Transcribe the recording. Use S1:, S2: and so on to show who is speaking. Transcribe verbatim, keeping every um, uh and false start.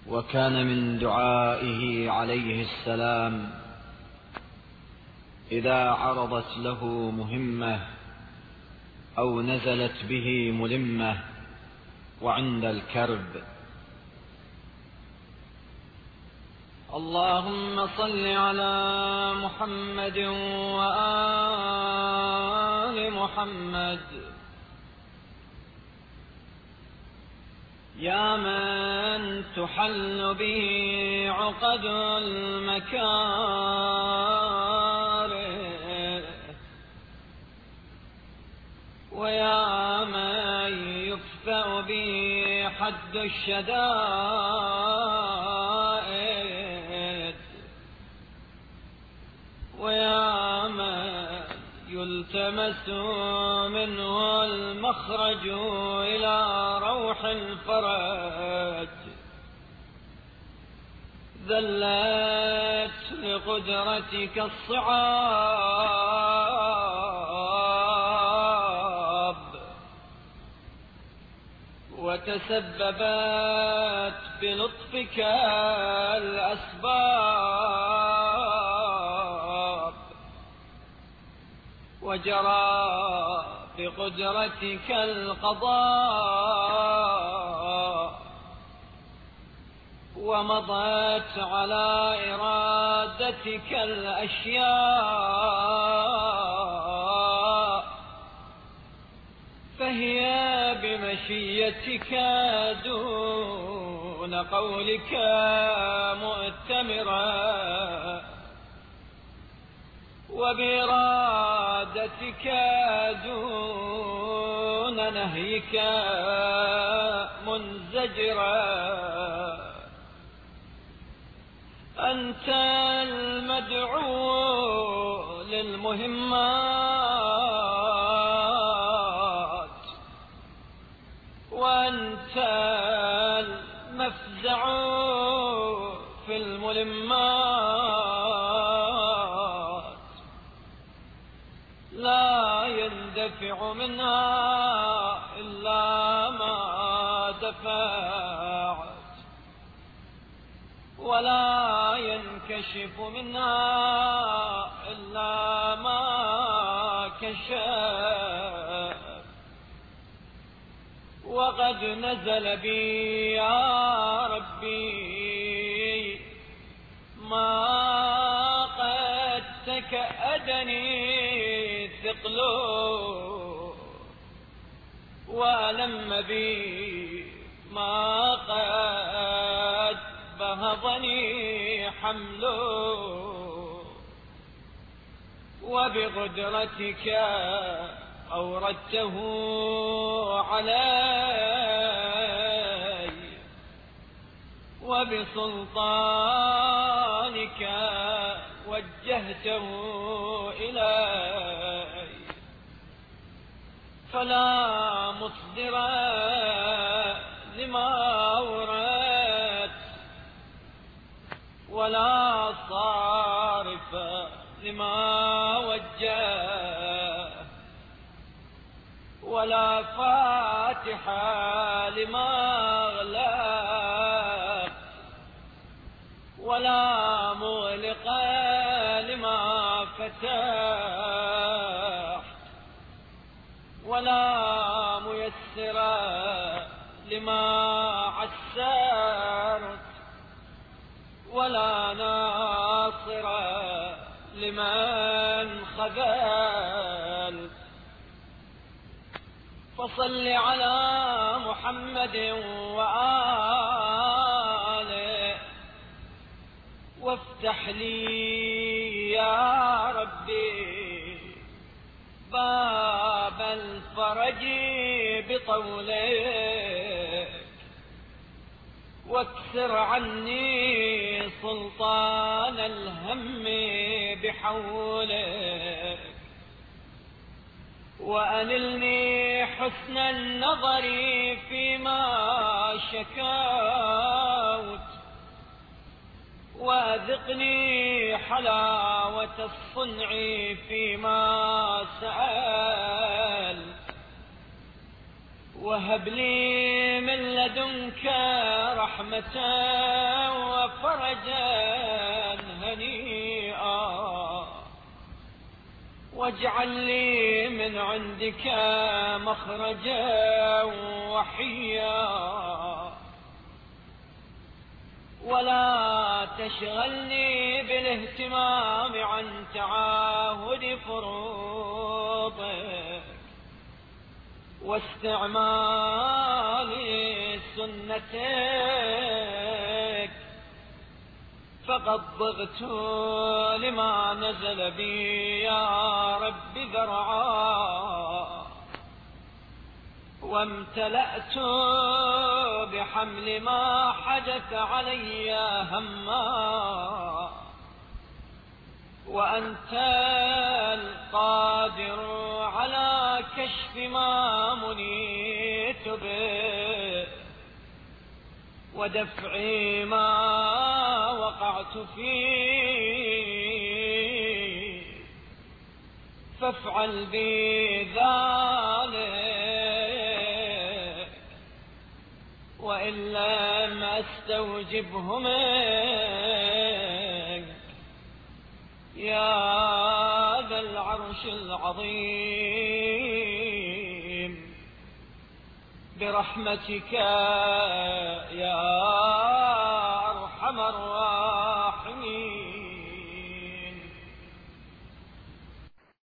S1: وكان من دعائه عليه السلام إذا عرضت له مهمة أو نزلت به ملمة وعند الكرب: اللهم صل على محمد وآل محمد، يا من تحل به عقد المكاره، ويا من يكفأ به حد الشدائد، ويا من يلتمس منه المخرج إلى روح الفرج، ذلت لقدرتك الصعاب، وتسببت بلطفك الأسباب، وجرى بقدرتك القضاء، ومضت على إرادتك الأشياء، فهي بمشيتك دون قولك مؤتمرة، وبإرادتك دون نهيك منزجرة. أنت المدعو للمهمات، وأنت المفزع في الملمات، لا يندفع منها إلا ما دفعت، ولا ينكشف منها إلا ما كشف. وقد نزل بي يا ربي ما قد تكأدني ثقله، وألم بي ما قد بهضني حمله، وبقدرتك أوردته علي، وبسلطانك وجهته إلي، فلا مصدر لما أوردت، ولا صارف لما وجه، ولا فاتح لما أغلق، ولا مغلق لما فتح، ولا ميسر لما عسرت، ولا ناصر لمن خذلت. فصل على محمد وآله، وافتح لي يا ربي باب الفرج بطولك، واكسر عني سلطان الهم بحولك، وأنلني حسن النظر فيما شكوت، وأذقني حلاوة الصنع فيما سألت، وهب لي من لدنك رحمة وفرجا هنيئا، واجعل لي من عندك مخرجا وحيا، ولا تشغلني بالاهتمام عن تعاهد فروضك واستعمال سنتك، فقد ضغت لما نزل بي يا رب ذرعا، وامتلأت بحمل ما حدث علي هما، وأنت القادر على كشف ما منيت به ودفع ما وقعت فيه، فافعل بي ذلك، وإن لم أستوجبه منك يا ذا العرش العظيم، برحمتك يا